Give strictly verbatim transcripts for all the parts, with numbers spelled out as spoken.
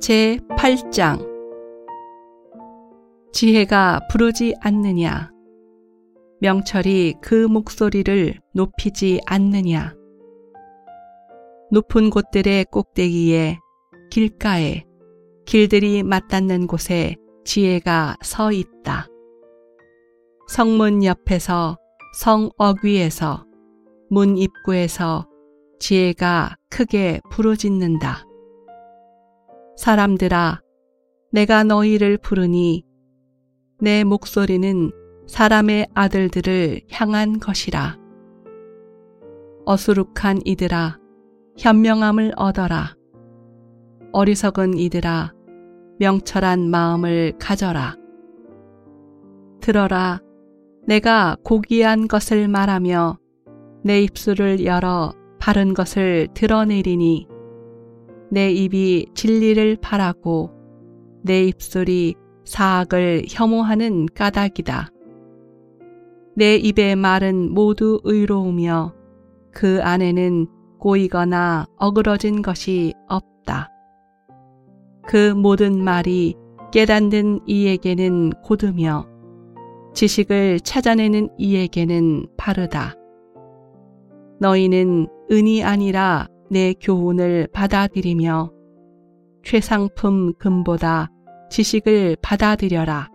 제팔 장. 지혜가 부르지 않느냐? 명철이 그 목소리를 높이지 않느냐? 높은 곳들의 꼭대기에, 길가에, 길들이 맞닿는 곳에 지혜가 서 있다. 성문 옆에서, 성 어귀에서, 문 입구에서 지혜가 크게 부르짖는다. 사람들아, 내가 너희를 부르니 내 목소리는 사람의 아들들을 향한 것이라. 어수룩한 이들아, 현명함을 얻어라. 어리석은 이들아, 명철한 마음을 가져라. 들어라, 내가 고귀한 것을 말하며 내 입술을 열어 바른 것을 드러내리니 내 입이 진리를 바라고 내 입술이 사악을 혐오하는 까닭이다. 내 입의 말은 모두 의로우며 그 안에는 꼬이거나 어그러진 것이 없다. 그 모든 말이 깨닫는 이에게는 곧으며 지식을 찾아내는 이에게는 바르다. 너희는 은이 아니라 내 교훈을 받아들이며 최상품 금보다 지식을 받아들여라.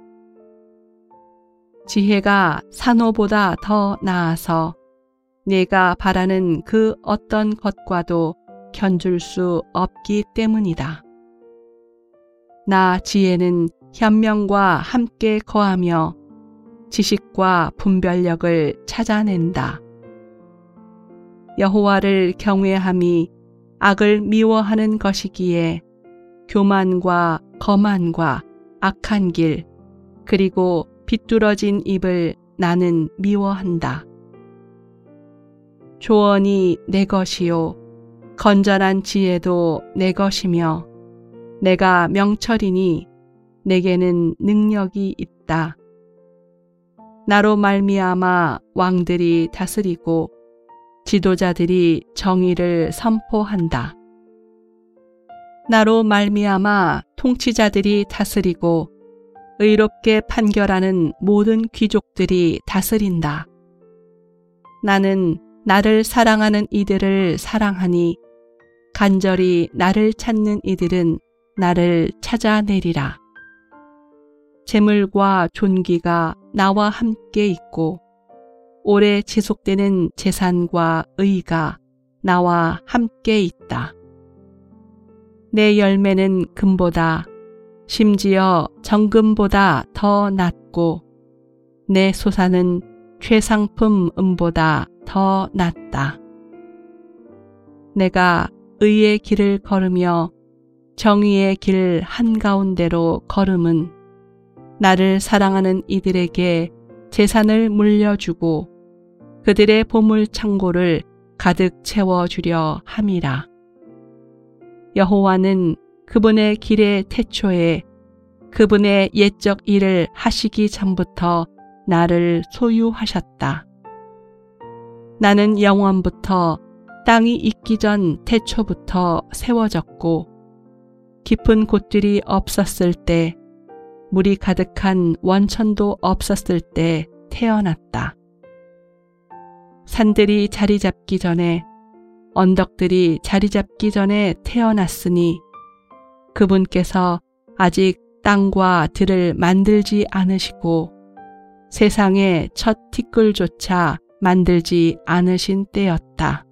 지혜가 산호보다 더 나아서 내가 바라는 그 어떤 것과도 견줄 수 없기 때문이다. 나 지혜는 현명과 함께 거하며 지식과 분별력을 찾아낸다. 여호와를 경외함이 악을 미워하는 것이기에 교만과 거만과 악한 길 그리고 비뚤어진 입을 나는 미워한다. 조언이 내 것이요 건전한 지혜도 내 것이며 내가 명철이니 내게는 능력이 있다. 나로 말미암아 왕들이 다스리고 지도자들이 정의를 선포한다. 나로 말미암아 통치자들이 다스리고 의롭게 판결하는 모든 귀족들이 다스린다. 나는 나를 사랑하는 이들을 사랑하니 간절히 나를 찾는 이들은 나를 찾아내리라. 재물과 존귀가 나와 함께 있고 오래 지속되는 재산과 의가 나와 함께 있다. 내 열매는 금보다 심지어 정금보다 더 낫고 내 소사는 최상품 은보다 더 낫다. 내가 의의 길을 걸으며 정의의 길 한가운데로 걸음은 나를 사랑하는 이들에게 재산을 물려주고 그들의 보물 창고를 가득 채워주려 함이라. 여호와는 그분의 길의 태초에 그분의 옛적 일을 하시기 전부터 나를 소유하셨다. 나는 영원부터 땅이 있기 전 태초부터 세워졌고 깊은 곳들이 없었을 때 물이 가득한 원천도 없었을 때 태어났다. 산들이 자리 잡기 전에 언덕들이 자리 잡기 전에 태어났으니 그분께서 아직 땅과 들을 만들지 않으시고 세상의 첫 티끌조차 만들지 않으신 때였다.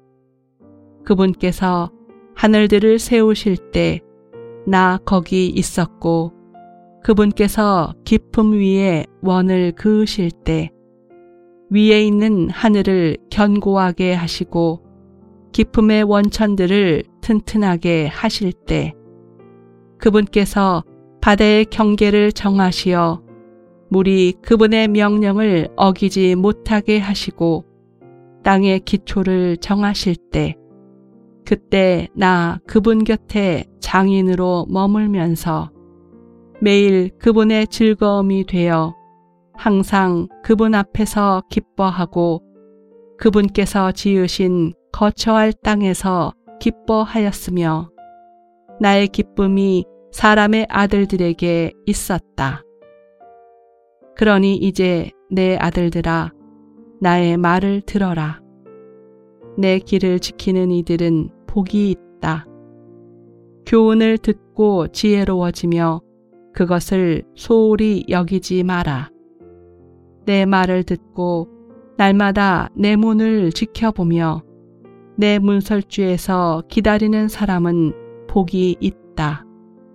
그분께서 하늘들을 세우실 때 나 거기 있었고 그분께서 깊음 위에 원을 그으실 때 위에 있는 하늘을 견고하게 하시고 깊음의 원천들을 튼튼하게 하실 때 그분께서 바다의 경계를 정하시어 물이 그분의 명령을 어기지 못하게 하시고 땅의 기초를 정하실 때 그때 나 그분 곁에 장인으로 머물면서 매일 그분의 즐거움이 되어 항상 그분 앞에서 기뻐하고 그분께서 지으신 거처할 땅에서 기뻐하였으며 나의 기쁨이 사람의 아들들에게 있었다. 그러니 이제 내 아들들아, 나의 말을 들어라. 내 길을 지키는 이들은 복이 있다. 교훈을 듣고 지혜로워지며 그것을 소홀히 여기지 마라. 내 말을 듣고 날마다 내 문을 지켜보며 내 문설주에서 기다리는 사람은 복이 있다.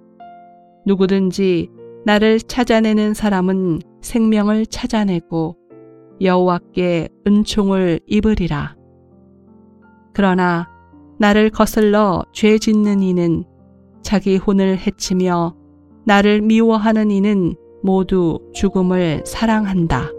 누구든지 나를 찾아내는 사람은 생명을 찾아내고 여호와께 은총을 입으리라. 그러나 나를 거슬러 죄 짓는 이는 자기 혼을 해치며 나를 미워하는 이는 모두 죽음을 사랑한다.